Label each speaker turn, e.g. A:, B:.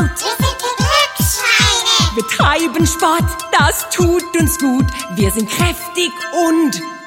A: laut.
B: Wir sind die Glücksschweine.
A: Wir treiben Sport, das tut uns gut. Wir sind kräftig und